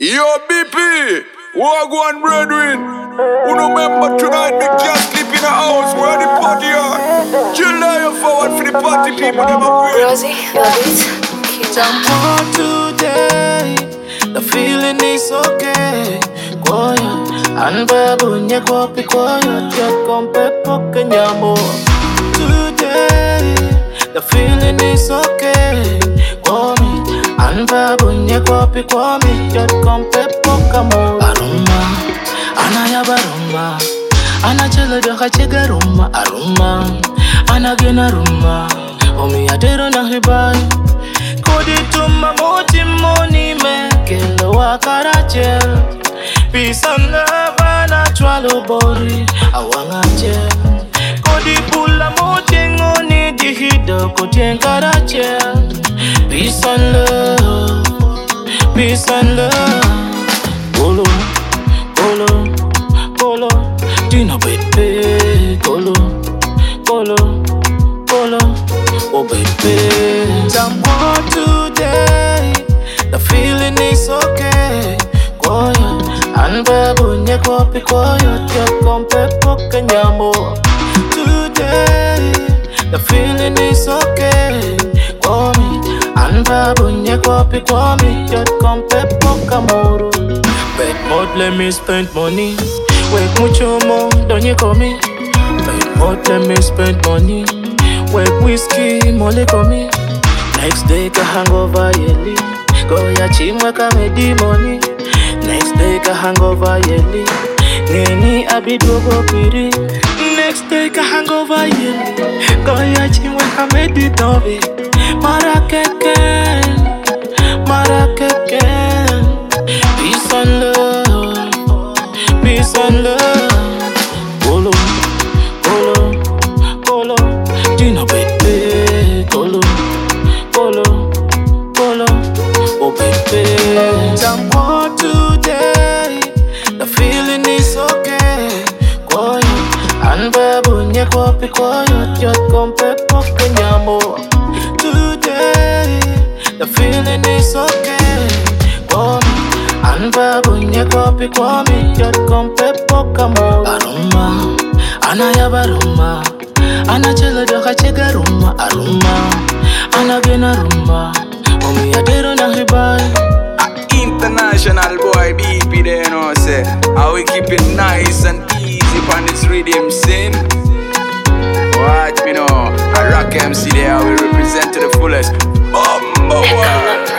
Yo, BP, Wagwan brethren. Who remember tonight we can't sleep in the house where the party are. Chill down forward for the party people. Rosie, Jump on today, the feeling is okay. Koya, anbabu nye kopi koya, tia kompe poke nyamo. Today, the feeling is okay. Komi, anbabu nye kopi komi, tia kompe poke mo. Aruma, anaya baruma, anachele doka chega ruma. Aruma, anagena ruma, omi adero na hibai. Kodi tuma moti moni me kelo wakarachel. Peace and love natural body awanga chel. Kodi pula moti ngoni dihido koti karachel. Peace and love, peace and love. Polo, polo, polo, dino baby. Polo, polo, polo, oh baby. Jump on today, the feeling is okay. Koya, anbabu nye kopi koya, tia kompe poke nyamo. Today, the feeling is okay. Komi, anbabu nye kopi komi, tia kompe poke moro. Bet mod let me spend money. Wake mucho more, don't you call me? Bet mod let me spend money. Wake whiskey, mole komi. Next day ka hangover yeli. Go ya chimwa kamedi money. Next day ka hangover yeli. Ngeni abidogo piri. Next day ka hangover yeli. Go ya chimwa kamedi tobi. Marakeken, marakeken. Peace and love, peace and love. Polo, polo, polo. Dino baby, polo, polo, polo, oh baby. Jump on today, the feeling is okay. Koya, anbabu nye kopi koya, tia kompe poke nyamo. Today, the feeling is okay. Komi, anbabu nye kopi komi, tia kompe poke mo. Aruma, anaya baruma. Anachele doka chega ruma. Aruma, anagena ruma, omi adero na hibai. International boy BP there, you know, say how we keep it nice and easy on this rhythm scene. Watch me know, I rock MC there, we represent to the fullest. Bumbo